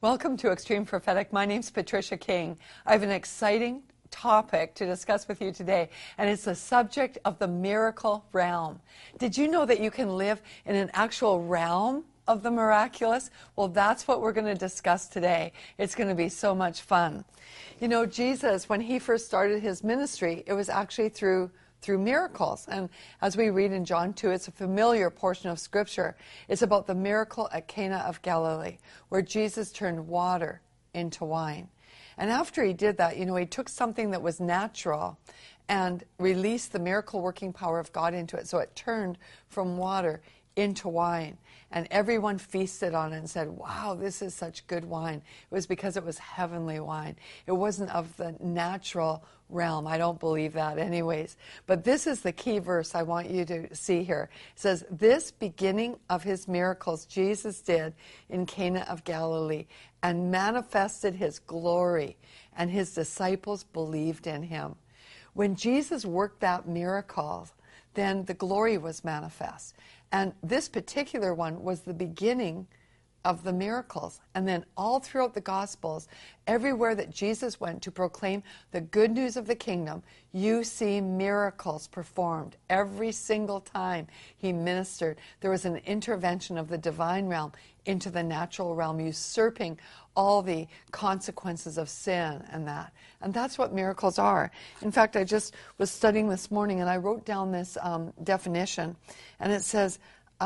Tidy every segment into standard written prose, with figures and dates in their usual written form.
Welcome to Extreme Prophetic. My name's Patricia King. I have an exciting topic to discuss with you today, and it's the subject of the miracle realm. Did you know that you can live in an actual realm of the miraculous? Well, that's what we're going to discuss today. It's going to be so much fun. You know, Jesus, when he first started his ministry, it was actually through miracles. And as we read in John 2, it's a familiar portion of Scripture. It's about the miracle at Cana of Galilee, where Jesus turned water into wine. And after he did that, you know, he took something that was natural and released the miracle-working power of God into it. So it turned from water into wine. And everyone feasted on it and said, wow, this is such good wine. It was because it was heavenly wine. It wasn't of the natural realm. I don't believe that anyways. But this is the key verse I want you to see here. It says, this beginning of his miracles Jesus did in Cana of Galilee and manifested his glory, and his disciples believed in him. When Jesus worked that miracle, then the glory was manifest. And this particular one was the beginning of the miracles. And then all throughout the Gospels, everywhere that Jesus went to proclaim the good news of the kingdom, you see miracles performed. Every single time he ministered, there was an intervention of the divine realm into the natural realm, usurping all the consequences of sin and that. And that's what miracles are. In fact, I just was studying this morning and I wrote down this definition, and it says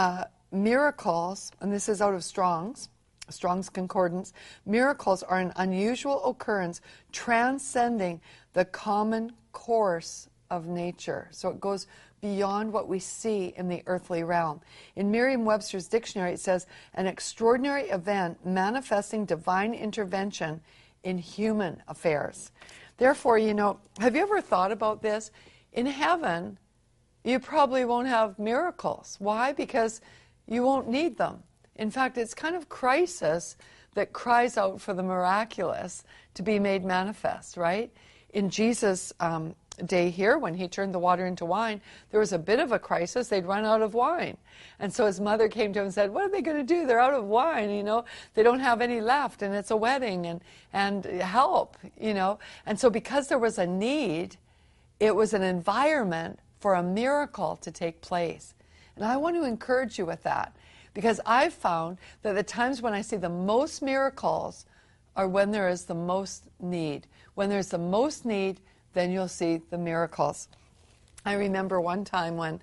miracles, and this is out of Strong's Concordance, miracles are an unusual occurrence transcending the common course of nature. So it goes beyond what we see in the earthly realm. In Merriam-Webster's dictionary, it says, an extraordinary event manifesting divine intervention in human affairs. Therefore, you know, have you ever thought about this? In heaven, you probably won't have miracles. Why? Because you won't need them. In fact, it's kind of crisis that cries out for the miraculous to be made manifest, right? In Jesus' day here, when he turned the water into wine, there was a bit of a crisis. They'd run out of wine. And so his mother came to him and said, what are they going to do? They're out of wine, you know. They don't have any left, and it's a wedding, and help, you know. And so because there was a need, it was an environment for a miracle to take place. And I want to encourage you with that, because I've found that the times when I see the most miracles are when there is the most need. When there's the most need, then you'll see the miracles. I remember one time when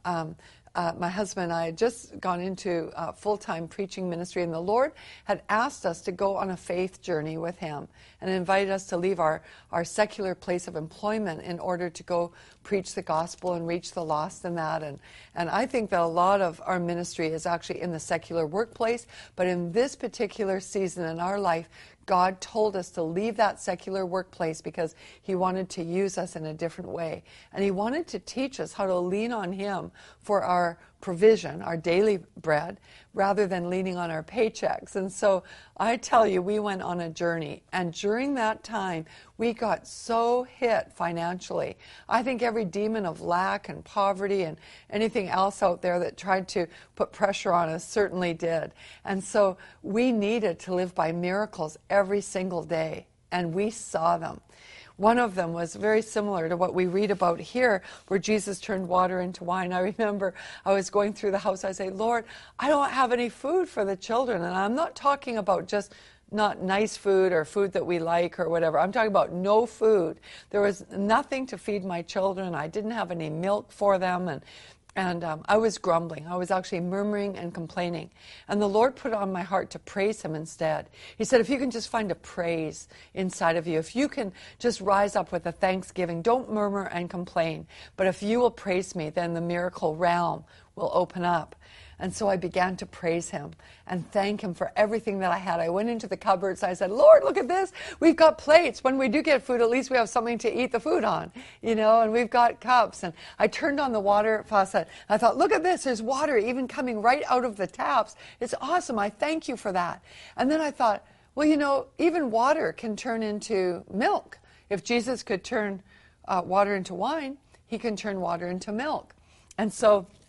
my husband and I had just gone into full-time preaching ministry, and the Lord had asked us to go on a faith journey with him and invited us to leave our secular place of employment in order to go preach the gospel and reach the lost and that. And I think that a lot of our ministry is actually in the secular workplace, but in this particular season in our life, God told us to leave that secular workplace because he wanted to use us in a different way. And he wanted to teach us how to lean on him for our provision, our daily bread, rather than leaning on our paychecks. And so I tell you, we went on a journey. And during that time, we got so hit financially. I think every demon of lack and poverty and anything else out there that tried to put pressure on us certainly did. And so we needed to live by miracles every single day, and we saw them. One of them was very similar to what we read about here, where Jesus turned water into wine. I remember I was going through the house. I say, Lord, I don't have any food for the children. And I'm not talking about just not nice food or food that we like or whatever. I'm talking about no food. There was nothing to feed my children. I didn't have any milk for them. And I was grumbling. I was actually murmuring and complaining. And the Lord put it on my heart to praise him instead. He said, if you can just find a praise inside of you, if you can just rise up with a thanksgiving, don't murmur and complain. But if you will praise me, then the miracle realm will open up. And so I began to praise him and thank him for everything that I had. I went into the cupboards. I said, Lord, look at this. We've got plates. When we do get food, at least we have something to eat the food on, you know, and we've got cups. And I turned on the water faucet. I thought, look at this. There's water even coming right out of the taps. It's awesome. I thank you for that. And then I thought, well, you know, even water can turn into milk. If Jesus could turn water into wine, he can turn water into milk. And so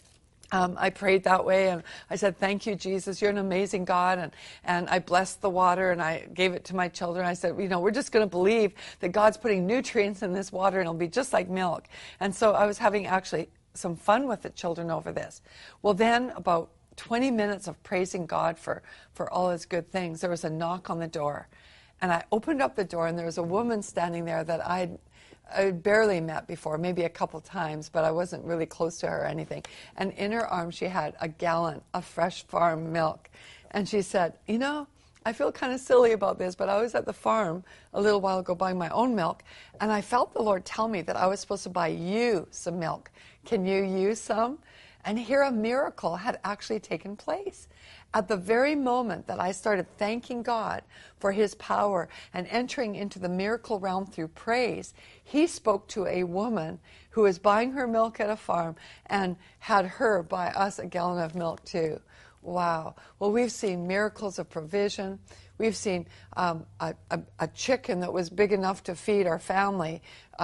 I prayed that way, and I said, thank you, Jesus, you're an amazing God, and I blessed the water, and I gave it to my children. I said, we're just going to believe that God's putting nutrients in this water, and it'll be just like milk. And so I was having actually some fun with the children over this. Well, then about 20 minutes of praising God for all his good things, there was a knock on the door, and I opened up the door, and there was a woman standing there that I barely met before, maybe a couple times, but I wasn't really close to her or anything. And in her arms, she had a gallon of fresh farm milk. And she said, I feel kind of silly about this, but I was at the farm a little while ago buying my own milk, and I felt the Lord tell me that I was supposed to buy you some milk. Can you use some? And here a miracle had actually taken place. At the very moment that I started thanking God for his power and entering into the miracle realm through praise, he spoke to a woman who was buying her milk at a farm and had her buy us a gallon of milk too. Wow. Well, we've seen miracles of provision. We've seen a chicken that was big enough to feed our family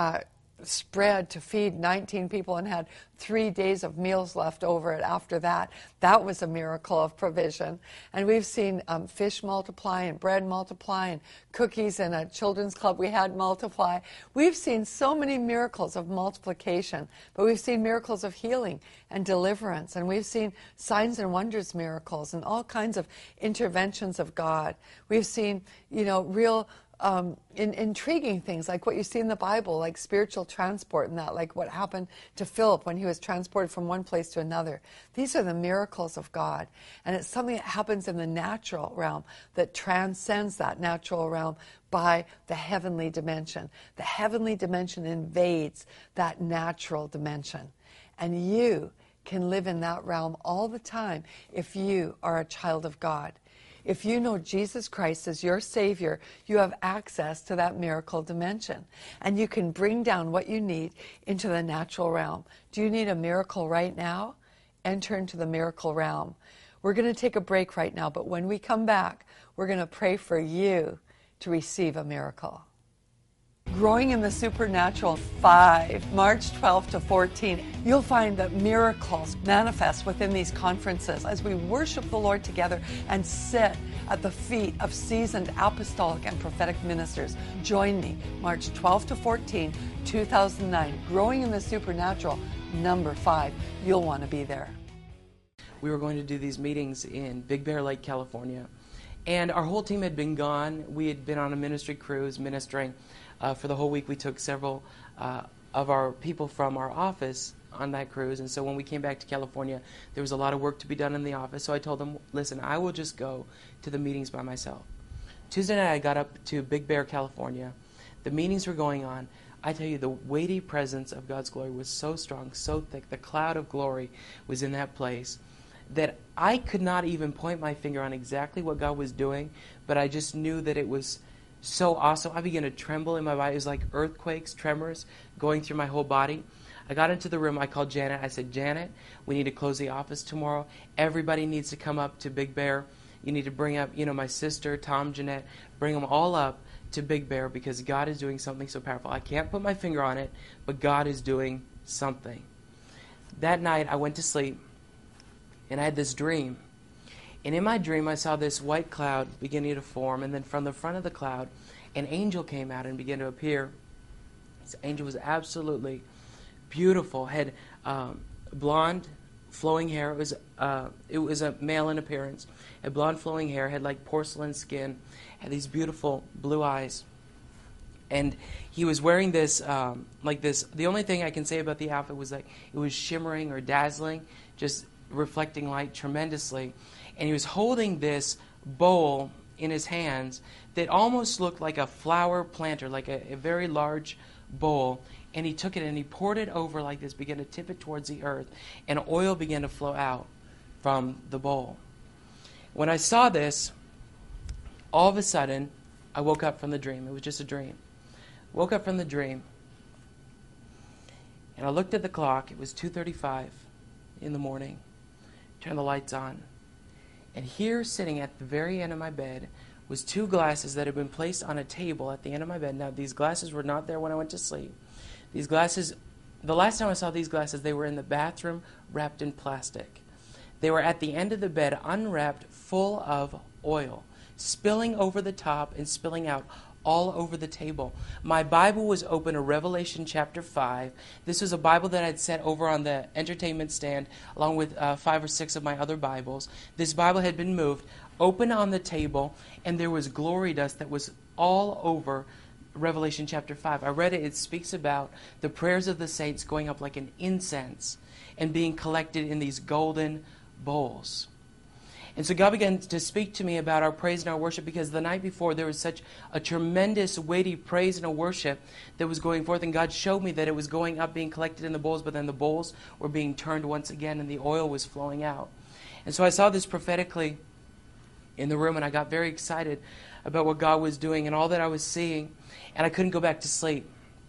spread to feed 19 people and had 3 days of meals left over it after that. That was a miracle of provision. And we've seen fish multiply and bread multiply and cookies in a children's club we had multiply. We've seen so many miracles of multiplication, but we've seen miracles of healing and deliverance, and we've seen signs and wonders miracles and all kinds of interventions of God. We've seen, real intriguing things like what you see in the Bible, like spiritual transport and that, like what happened to Philip when he was transported from one place to another. These are the miracles of God. And it's something that happens in the natural realm that transcends that natural realm by the heavenly dimension. The heavenly dimension invades that natural dimension. And you can live in that realm all the time if you are a child of God. If you know Jesus Christ as your Savior, you have access to that miracle dimension. And you can bring down what you need into the natural realm. Do you need a miracle right now? Enter into the miracle realm. We're going to take a break right now, but when we come back, we're going to pray for you to receive a miracle. Growing in the Supernatural 5, March 12 to 14. You'll find that miracles manifest within these conferences as we worship the Lord together and sit at the feet of seasoned apostolic and prophetic ministers. Join me March 12 to 14, 2009. Growing in the Supernatural, number 5. You'll want to be there. We were going to do these meetings in Big Bear Lake, California. And our whole team had been gone. We had been on a ministry cruise ministering. For the whole week, we took several of our people from our office on that cruise. And so when we came back to California, there was a lot of work to be done in the office. So I told them, listen, I will just go to the meetings by myself. Tuesday night, I got up to Big Bear, California. The meetings were going on. I tell you, the weighty presence of God's glory was so strong, so thick. The cloud of glory was in that place that I could not even point my finger on exactly what God was doing, but I just knew that it was so awesome. I began to tremble in my body. It was like earthquakes, tremors going through my whole body. I got into the room. I called Janet. I said, Janet, we need to close the office tomorrow. Everybody needs to come up to Big Bear. You need to bring up, my sister, Tom, Jeanette, bring them all up to Big Bear because God is doing something so powerful. I can't put my finger on it, but God is doing something. That night, I went to sleep, and I had this dream. And in my dream, I saw this white cloud beginning to form, and then from the front of the cloud, an angel came out and began to appear. This angel was absolutely beautiful, had blonde, flowing hair. It was a male in appearance. Had blonde, flowing hair, had like porcelain skin, had these beautiful blue eyes. And he was wearing this, the only thing I can say about the outfit was like it was shimmering or dazzling, just reflecting light tremendously. And he was holding this bowl in his hands that almost looked like a flower planter, like a very large bowl. And he took it and he poured it over like this, began to tip it towards the earth, and oil began to flow out from the bowl. When I saw this, all of a sudden, I woke up from the dream. It was just a dream. Woke up from the dream, and I looked at the clock. It was 2:35 in the morning. Turned the lights on. And here, sitting at the very end of my bed, was 2 glasses that had been placed on a table at the end of my bed. Now, these glasses were not there when I went to sleep. These glasses The last time I saw these glasses, they were in the bathroom wrapped in plastic. They were at the end of the bed, unwrapped, full of oil, spilling over the top and spilling out all over the table. My Bible was open to Revelation chapter 5. This was a Bible that I'd set over on the entertainment stand along with 5 or 6 of my other Bibles. This Bible had been moved, open on the table, and there was glory dust that was all over Revelation chapter 5. I read it. It speaks about the prayers of the saints going up like an incense and being collected in these golden bowls. And so God began to speak to me about our praise and our worship, because the night before there was such a tremendous weighty praise and a worship that was going forth, and God showed me that it was going up, being collected in the bowls, but then the bowls were being turned once again and the oil was flowing out. And so I saw this prophetically in the room, and I got very excited about what God was doing and all that I was seeing, and I couldn't go back to sleep.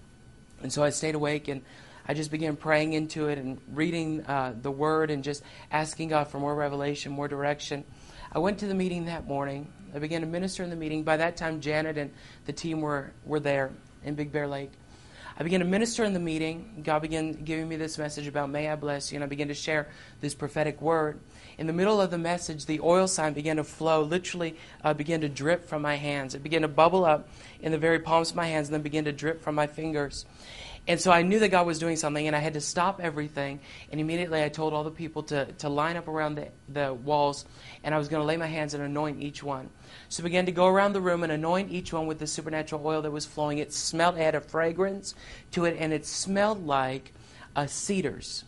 And so I stayed awake, and I just began praying into it and reading the Word and just asking God for more revelation, more direction. I went to the meeting that morning. I began to minister in the meeting. By that time, Janet and the team were there in Big Bear Lake. I began to minister in the meeting. God began giving me this message about may I bless you, and I began to share this prophetic word. In the middle of the message, the oil sign began to flow, literally began to drip from my hands. It began to bubble up in the very palms of my hands and then began to drip from my fingers. And so I knew that God was doing something, and I had to stop everything. And immediately I told all the people to line up around the walls, and I was going to lay my hands and anoint each one. So I began to go around the room and anoint each one with the supernatural oil that was flowing. It had a fragrance to it, and it smelled like cedars,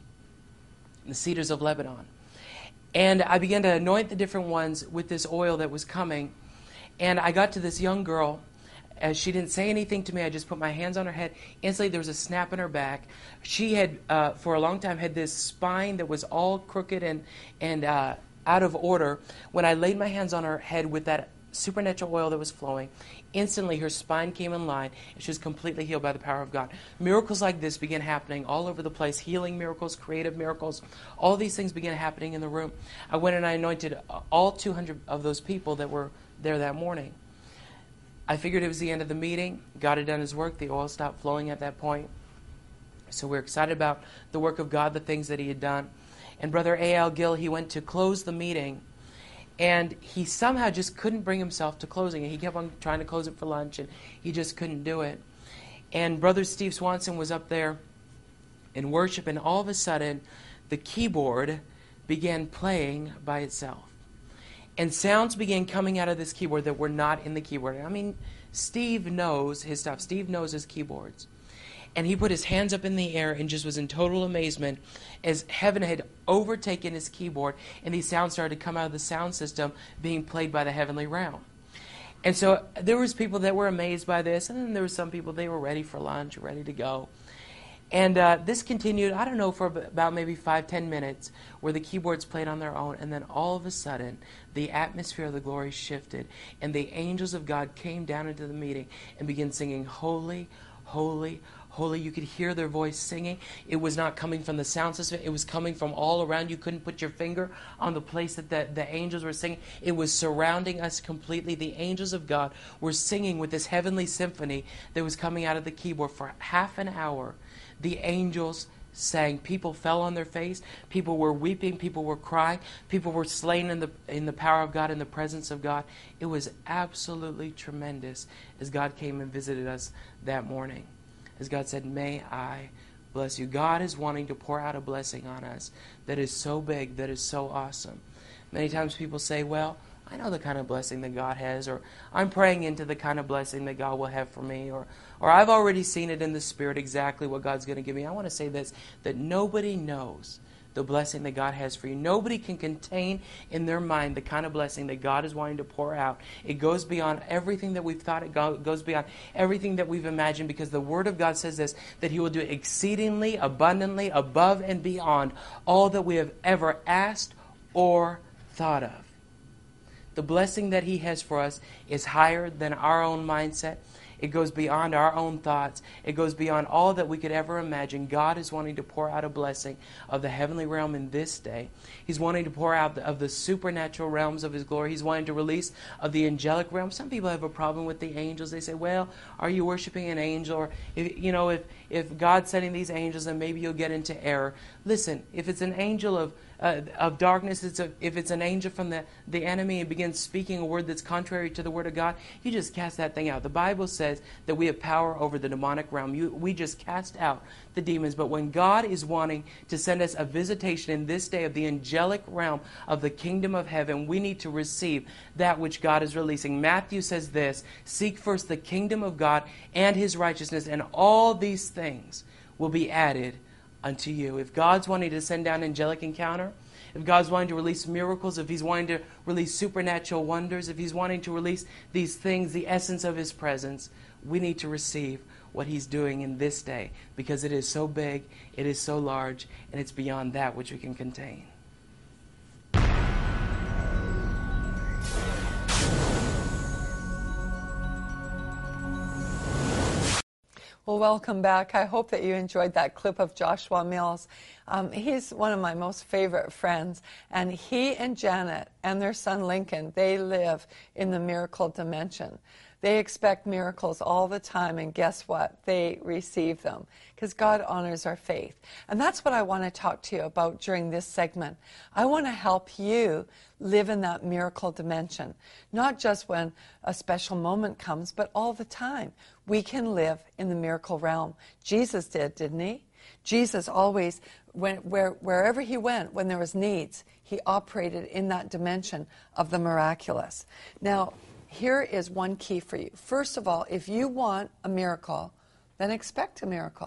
the cedars of Lebanon. And I began to anoint the different ones with this oil that was coming. And I got to this young girl. As she didn't say anything to me, I just put my hands on her head. Instantly, there was a snap in her back. She had, for a long time, had this spine that was all crooked and out of order. When I laid my hands on her head with that supernatural oil that was flowing, instantly her spine came in line, and she was completely healed by the power of God. Miracles like this began happening all over the place. Healing miracles, creative miracles, all these things began happening in the room. I went and I anointed all 200 of those people that were there that morning. I figured it was the end of the meeting. God had done His work. The oil stopped flowing at that point. So we're excited about the work of God, the things that He had done. And Brother A.L. Gill, he went to close the meeting, and he somehow just couldn't bring himself to closing it. He kept on trying to close it for lunch, and he just couldn't do it. And Brother Steve Swanson was up there in worship, and all of a sudden, the keyboard began playing by itself. And sounds began coming out of this keyboard that were not in the keyboard. I mean, Steve knows his stuff. Steve knows his keyboards. And he put his hands up in the air and just was in total amazement as heaven had overtaken his keyboard, and these sounds started to come out of the sound system being played by the heavenly realm. And so there was people that were amazed by this, and then there were some people, they were ready for lunch, ready to go. And this continued, I don't know, for about maybe 5-10 minutes, where the keyboards played on their own, and then all of a sudden, the atmosphere of the glory shifted, and the angels of God came down into the meeting and began singing, "Holy, holy, holy." You could hear their voice singing. It was not coming from the sound system. It was coming from all around. You couldn't put your finger on the place that the angels were singing. It was surrounding us completely. The angels of God were singing with this heavenly symphony that was coming out of the keyboard for half an hour. The angels sang. People fell on their face. People were weeping. People were crying. People were slain in the power of God, in the presence of God. It was absolutely tremendous as God came and visited us that morning. As God said, "May I bless you." God is wanting to pour out a blessing on us that is so big, that is so awesome. Many times people say, "Well, I know the kind of blessing that God has," or "I'm praying into the kind of blessing that God will have for me," or "I've already seen it in the Spirit exactly what God's going to give me." I want to say this, that nobody knows the blessing that God has for you. Nobody can contain in their mind the kind of blessing that God is wanting to pour out. It goes beyond everything that we've thought. It goes beyond everything that we've imagined, because the Word of God says this, that He will do exceedingly, abundantly, above and beyond all that we have ever asked or thought of. The blessing that He has for us is higher than our own mindset. It goes beyond our own thoughts. It goes beyond all that we could ever imagine. God is wanting to pour out a blessing of the heavenly realm in this day. He's wanting to pour out of the supernatural realms of His glory. He's wanting to release of the angelic realm. Some people have a problem with the angels. They say, well, are you worshiping an angel? Or, if God's sending these angels, then maybe you'll get into error. Listen, if it's an angel of darkness, if it's an angel from the enemy and begins speaking a word that's contrary to the word of God, you just cast that thing out. The Bible says that we have power over the demonic realm. We just cast out the demons. But when God is wanting to send us a visitation in this day of the angelic realm of the kingdom of heaven, we need to receive that which God is releasing. Matthew says this, seek first the kingdom of God and His righteousness, and all these things will be added unto you. If God's wanting to send down angelic encounter, if God's wanting to release miracles, if He's wanting to release supernatural wonders, if He's wanting to release these things, the essence of His presence, we need to receive what He's doing in this day, because it is so big, it is so large, and it's beyond that which we can contain. Well, welcome back. I hope that you enjoyed that clip of Joshua Mills. He's one of my most favorite friends, and he and Janet and their son Lincoln, they live in the miracle dimension. They expect miracles all the time, and guess what? They receive them because God honors our faith. And that's what I want to talk to you about during this segment. I want to help you live in that miracle dimension, not just when a special moment comes, but all the time. We can live in the miracle realm. Jesus did, didn't He? Jesus always, wherever He went, when there was needs, He operated in that dimension of the miraculous. Now, here is one key for you. First of all, if you want a miracle, then expect a miracle.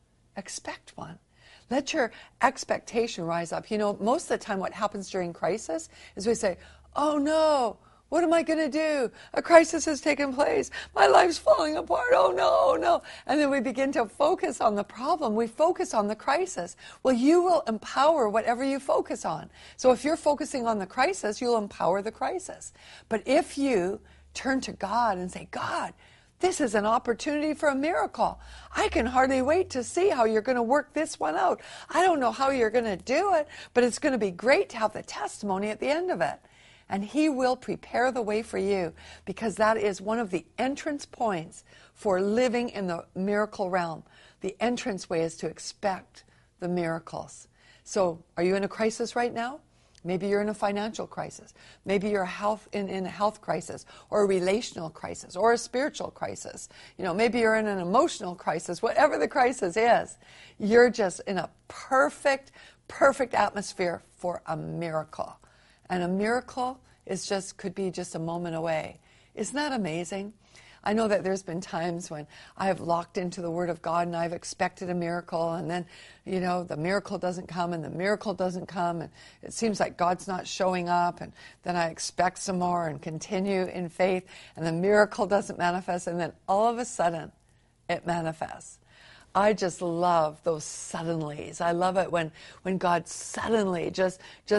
Expect one. Let your expectation rise up. You know, most of the time what happens during crisis is we say, oh no, what am I going to do? A crisis has taken place. My life's falling apart. Oh no, oh no. And then we begin to focus on the problem. We focus on the crisis. Well, you will empower whatever you focus on. So if you're focusing on the crisis, you'll empower the crisis. But if you turn to God and say, God, this is an opportunity for a miracle. I can hardly wait to see how you're going to work this one out. I don't know how you're going to do it, but it's going to be great to have the testimony at the end of it. And He will prepare the way for you, because that is one of the entrance points for living in the miracle realm. The entrance way is to expect the miracles. So are you in a crisis right now? Maybe you're in a financial crisis. Maybe you're in a health crisis, or a relational crisis, or a spiritual crisis. You know, maybe you're in an emotional crisis. Whatever the crisis is, you're just in a perfect atmosphere for a miracle. And a miracle could be just a moment away. Isn't that amazing? I know that there's been times when I have locked into the Word of God and I've expected a miracle, and then, you know, the miracle doesn't come and the miracle doesn't come, and it seems like God's not showing up, and then I expect some more and continue in faith, and the miracle doesn't manifest, and then all of a sudden it manifests. I just love those suddenlies. I love it when God suddenly just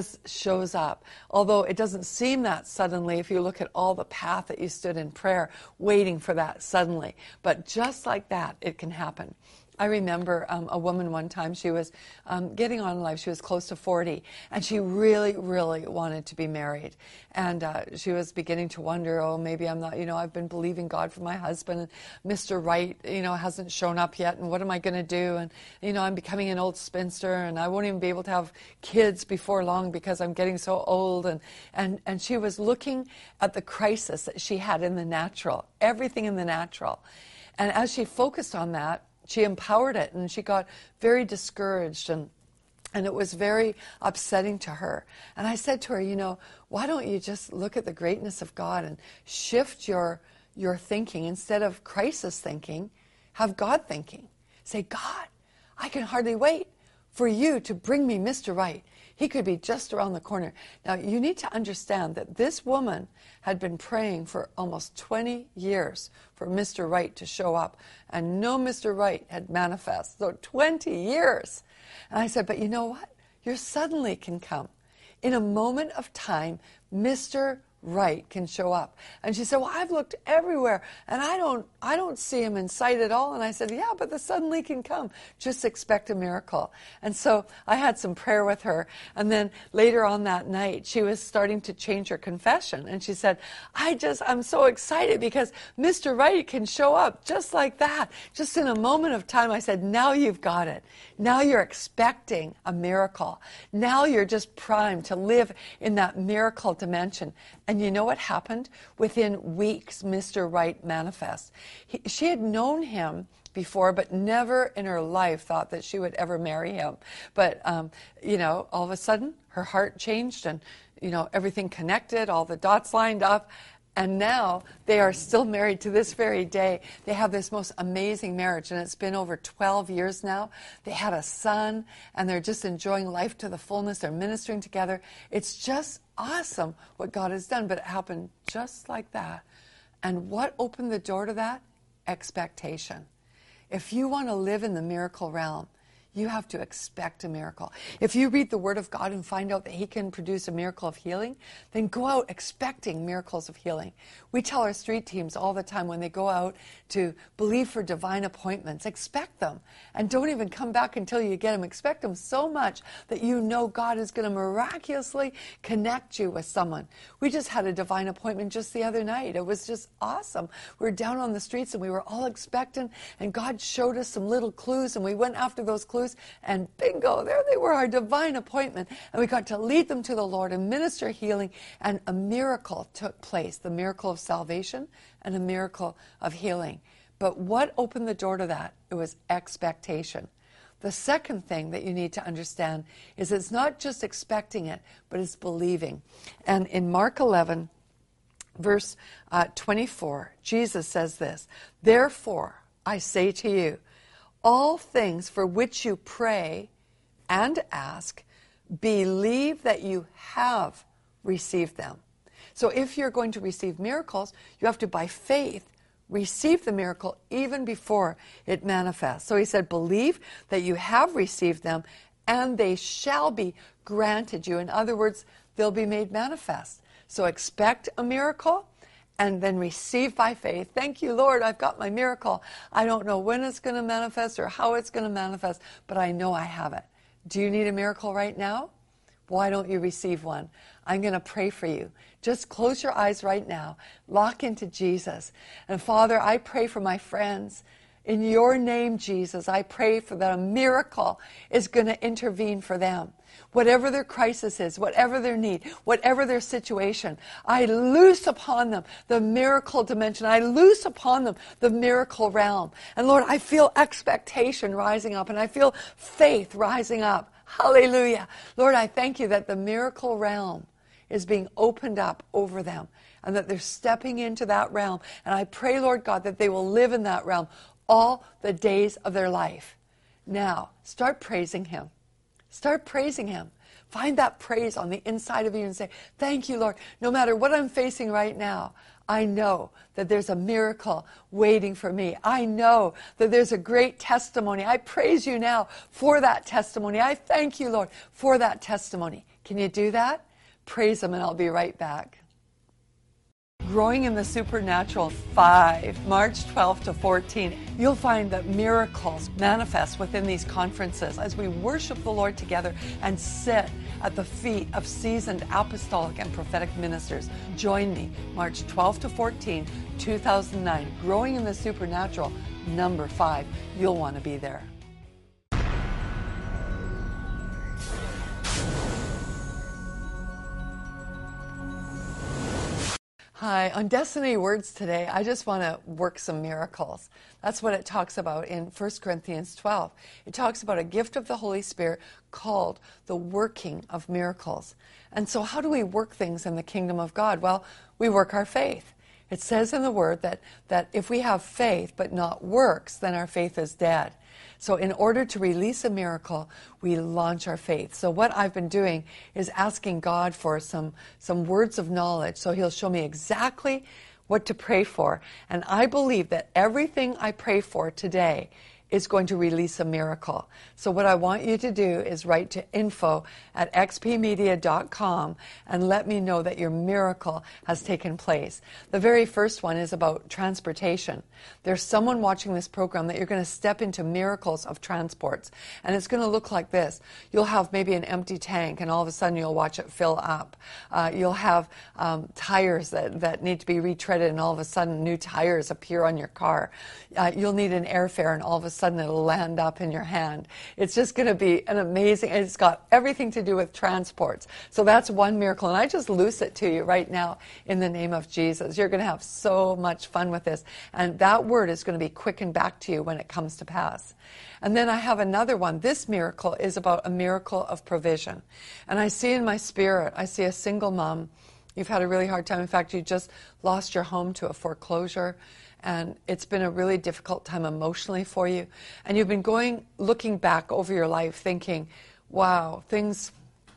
shows up. Although it doesn't seem that suddenly if you look at all the path that you stood in prayer waiting for that suddenly. But just like that, it can happen. I remember a woman one time, she was getting on in life. She was close to 40, and she really, really wanted to be married. And she was beginning to wonder, oh, maybe I'm not, I've been believing God for my husband, and Mr. Right, hasn't shown up yet, and what am I going to do? And, I'm becoming an old spinster, and I won't even be able to have kids before long because I'm getting so old. And she was looking at the crisis that she had in the natural, everything in the natural. And as she focused on that, she empowered it, and she got very discouraged, and it was very upsetting to her. And I said to her, why don't you just look at the greatness of God and shift your thinking? Instead of crisis thinking, have God thinking. Say, God, I can hardly wait for you to bring me Mr. Right. He could be just around the corner. Now, you need to understand that this woman had been praying for almost 20 years for Mr. Right to show up, and no Mr. Right had manifest. So 20 years. And I said, but you know what? Your suddenly can come. In a moment of time, Mr. Wright can show up. And she said, well, I've looked everywhere and I don't see him in sight at all. And I said, yeah, but the suddenly can come. Just expect a miracle. And so I had some prayer with her. And then later on that night, she was starting to change her confession. And she said, I'm so excited because Mr. Wright can show up just like that. Just in a moment of time. I said, now you've got it. Now you're expecting a miracle. Now you're just primed to live in that miracle dimension. And you know what happened? Within weeks, Mr. Wright manifests. She had known him before, but never in her life thought that she would ever marry him. But, all of a sudden, her heart changed and, everything connected, all the dots lined up. And now they are still married to this very day. They have this most amazing marriage, and it's been over 12 years now. They had a son, and they're just enjoying life to the fullness. They're ministering together. It's just awesome what God has done, but it happened just like that. And what opened the door to that? Expectation. If you want to live in the miracle realm, you have to expect a miracle. If you read the Word of God and find out that He can produce a miracle of healing, then go out expecting miracles of healing. We tell our street teams all the time when they go out to believe for divine appointments, expect them. And don't even come back until you get them. Expect them so much that you know God is going to miraculously connect you with someone. We just had a divine appointment just the other night. It was just awesome. We were down on the streets and we were all expectant, and God showed us some little clues, and we went after those clues. And bingo, there they were, our divine appointment. And we got to lead them to the Lord and minister healing. And a miracle took place, the miracle of salvation and a miracle of healing. But what opened the door to that? It was expectation. The second thing that you need to understand is it's not just expecting it, but it's believing. And in Mark 11, verse 24, Jesus says this, "Therefore, I say to you, all things for which you pray and ask, believe that you have received them." So if you're going to receive miracles, you have to, by faith, receive the miracle even before it manifests. So he said, believe that you have received them, and they shall be granted you. In other words, they'll be made manifest. So expect a miracle, and then receive by faith. Thank you, Lord, I've got my miracle. I don't know when it's going to manifest or how it's going to manifest, but I know I have it. Do you need a miracle right now? Why don't you receive one? I'm going to pray for you. Just close your eyes right now. Lock into Jesus. And Father, I pray for my friends. In your name, Jesus, I pray for that a miracle is going to intervene for them. Whatever their crisis is, whatever their need, whatever their situation, I loose upon them the miracle dimension. I loose upon them the miracle realm. And Lord, I feel expectation rising up, and I feel faith rising up. Hallelujah. Lord, I thank you that the miracle realm is being opened up over them, and that they're stepping into that realm. And I pray, Lord God, that they will live in that realm all the days of their life. Now, start praising Him. Start praising Him. Find that praise on the inside of you and say, thank you, Lord. No matter what I'm facing right now, I know that there's a miracle waiting for me. I know that there's a great testimony. I praise you now for that testimony. I thank you, Lord, for that testimony. Can you do that? Praise Him, and I'll be right back. Growing in the Supernatural 5, March 12 to 14. You'll find that miracles manifest within these conferences as we worship the Lord together and sit at the feet of seasoned apostolic and prophetic ministers. Join me March 12 to 14, 2009. Growing in the Supernatural, number 5. You'll want to be there. Hi, on Destiny Words today, I just want to work some miracles. That's what it talks about in 1 Corinthians 12. It talks about a gift of the Holy Spirit called the working of miracles. And so how do we work things in the kingdom of God? Well, we work our faith. It says in the Word that if we have faith but not works, then our faith is dead. So in order to release a miracle, we launch our faith. So what I've been doing is asking God for some words of knowledge. So He'll show me exactly what to pray for. And I believe that everything I pray for today is going to release a miracle. So what I want you to do is write to info@xpmedia.com and let me know that your miracle has taken place. The very first one is about transportation. There's someone watching this program that you're going to step into miracles of transports. And it's going to look like this. You'll have maybe an empty tank and all of a sudden you'll watch it fill up. You'll have tires that need to be retreaded and all of a sudden new tires appear on your car. You'll need an airfare and all of a sudden it'll land up in your hand. It's just going to be an amazing, it's got everything to do with transports. So that's one miracle, and I just loose it to you right now in the name of Jesus. You're going to have so much fun with this, and that word is going to be quickened back to you when it comes to pass. And then I have another one. This miracle is about a miracle of provision. And I see in my spirit, I see a single mom. You've had a really hard time. In fact, you just lost your home to a foreclosure. And it's been a really difficult time emotionally for you. And you've been looking back over your life thinking, wow, things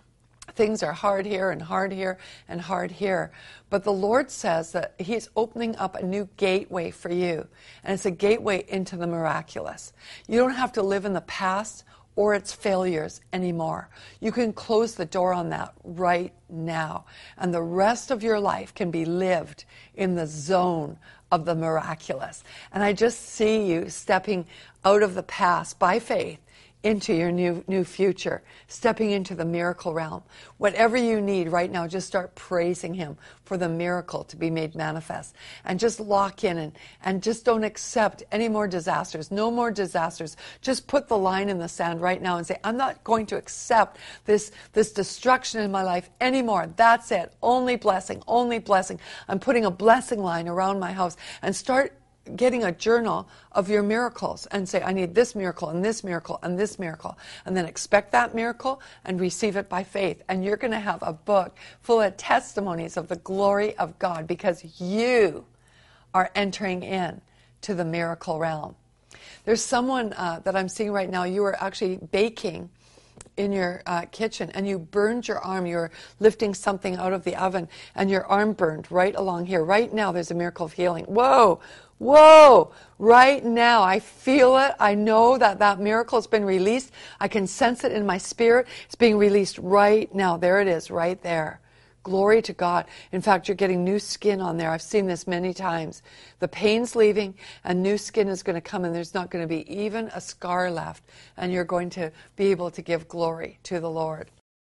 are hard here and hard here and hard here. But the Lord says that He's opening up a new gateway for you. And it's a gateway into the miraculous. You don't have to live in the past or its failures anymore. You can close the door on that right now. And the rest of your life can be lived in the zone of the miraculous. And I just see you stepping out of the past by faith into your new future, stepping into the miracle realm. Whatever you need right now, just start praising Him for the miracle to be made manifest. And just lock in and just don't accept any more disasters. No more disasters. Just put the line in the sand right now and say, I'm not going to accept this destruction in my life anymore. That's it. Only blessing, only blessing. I'm putting a blessing line around my house, and start getting a journal of your miracles and say, I need this miracle and this miracle and this miracle. And then expect that miracle and receive it by faith. And you're going to have a book full of testimonies of the glory of God, because you are entering in to the miracle realm. There's someone that I'm seeing right now, you are actually baking in your kitchen and you burned your arm. You're lifting something out of the oven and your arm burned right along here. Right now there's a miracle of healing. Whoa! Whoa! Right now, I feel it. I know that miracle has been released. I can sense it in my spirit. It's being released right now. There it is, right there. Glory to God. In fact, you're getting new skin on there. I've seen this many times. The pain's leaving and new skin is going to come, and there's not going to be even a scar left. And you're going to be able to give glory to the Lord.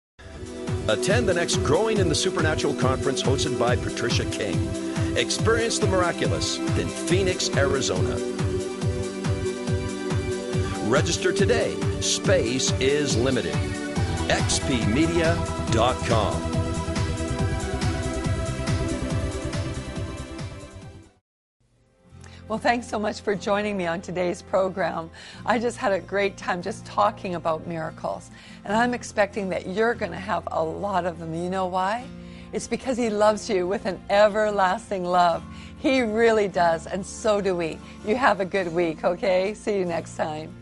Attend the next Growing in the Supernatural conference hosted by Patricia King. Experience the miraculous in Phoenix, Arizona. Register today. Space is limited. xpmedia.com. Well, thanks so much for joining me on today's program. I just had a great time just talking about miracles. And I'm expecting that you're going to have a lot of them. You know why? It's because He loves you with an everlasting love. He really does, and so do we. You have a good week, okay? See you next time.